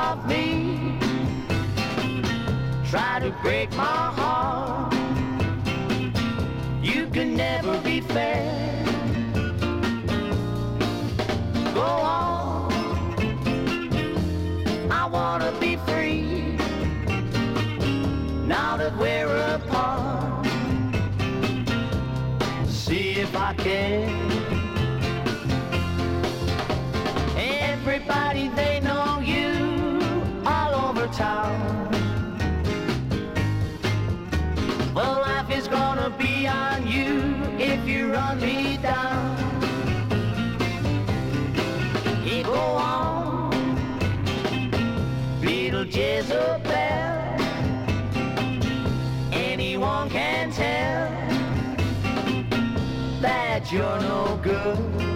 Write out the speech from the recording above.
of me, try to break my heart. You can never be fair. Go on, I wanna be free. Now that we're apart, see if I can. Everybody, they know you all over town. Well, life is gonna be on you if you run me down. Hey, go on, little Jezebel. Anyone can tell that you're no good.